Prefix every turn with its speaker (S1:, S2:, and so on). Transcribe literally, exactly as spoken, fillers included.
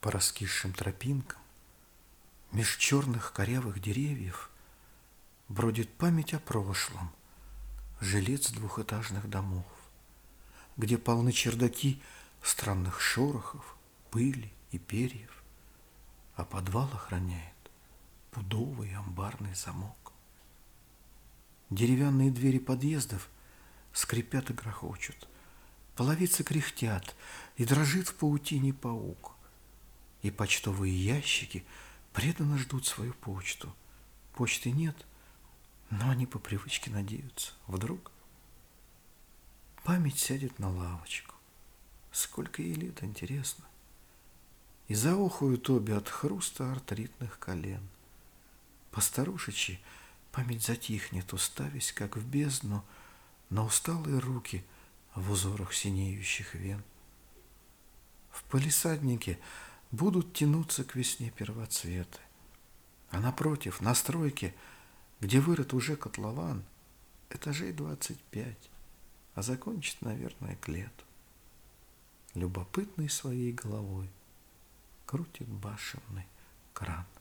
S1: По раскисшим тропинкам, меж черных корявых деревьев, бродит память о прошлом, жилец двухэтажных домов, где полны чердаки странных шорохов, пыли и перьев, а подвал охраняет пудовый амбарный замок. Деревянные двери подъездов скрипят и грохочут, половицы кряхтят, и дрожит в паутине паук. И почтовые ящики преданно ждут свою почту. Почты нет, но они по привычке надеются. Вдруг память сядет на лавочку. Сколько ей лет, интересно. И заохают обе от хруста артритных колен. Постарушечи память затихнет, уставясь, как в бездну, на усталые руки в узорах синеющих вен. В палисаднике будут тянуться к весне первоцветы. А напротив, на стройке, где вырыт уже котлован, этажей двадцать пять, а закончит, наверное, к лету. Любопытный своей головой крутит башенный кран.